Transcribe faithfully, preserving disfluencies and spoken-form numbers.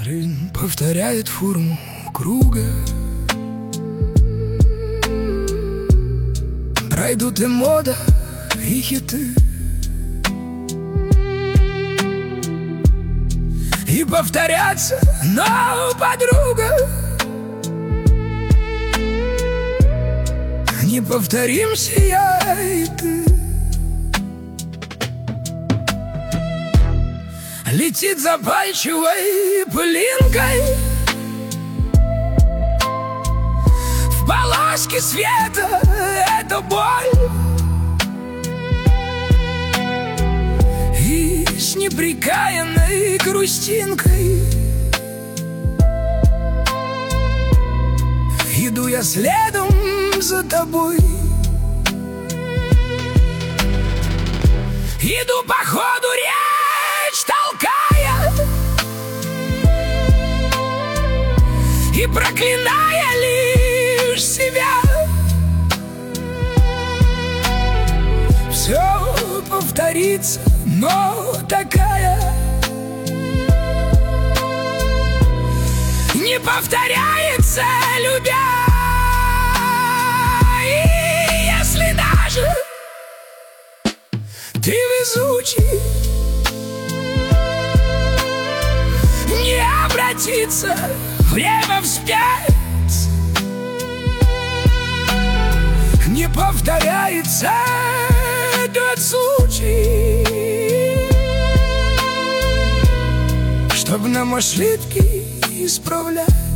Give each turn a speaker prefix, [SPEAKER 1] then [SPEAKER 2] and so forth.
[SPEAKER 1] Жизнь повторяет форму круга. Пройдут и мода, и хиты, и повторятся, но, подруга, не повторимся я и ты. Летит запальчивой пылинкой в полоске света эта боль, и с неприкаянной грустинкой иду я следом за тобой. Иду по ходу речь толкая и проклиная лишь себя. Все повторится, но такая не повторяется, любя. И если даже ты везучий, не обратится время вспять, не повторяется этот случай, чтоб нам ошибки исправлять.